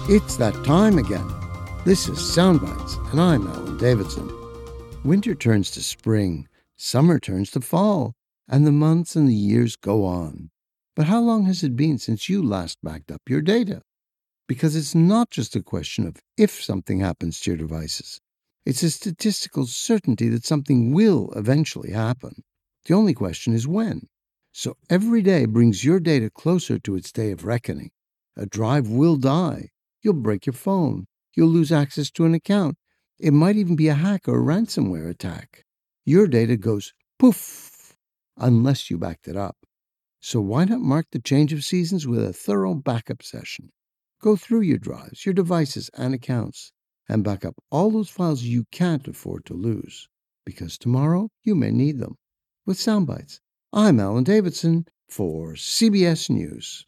It's that time again. This is Soundbites, and I'm Alan Davidson. Winter turns to spring, summer turns to fall, and the months and the years go on. But how long has it been since you last backed up your data? Because it's not just a question of if something happens to your devices. It's a statistical certainty that something will eventually happen. The only question is when. So every day brings your data closer to its day of reckoning. A drive will die. You'll break your phone. You'll lose access to an account. It might even be a hack or a ransomware attack. Your data goes poof unless you backed it up. So why not mark the change of seasons with a thorough backup session? Go through your drives, your devices, and accounts, and back up all those files you can't afford to lose. Because tomorrow you may need them. With Soundbites, I'm Alan Davidson for CBS News.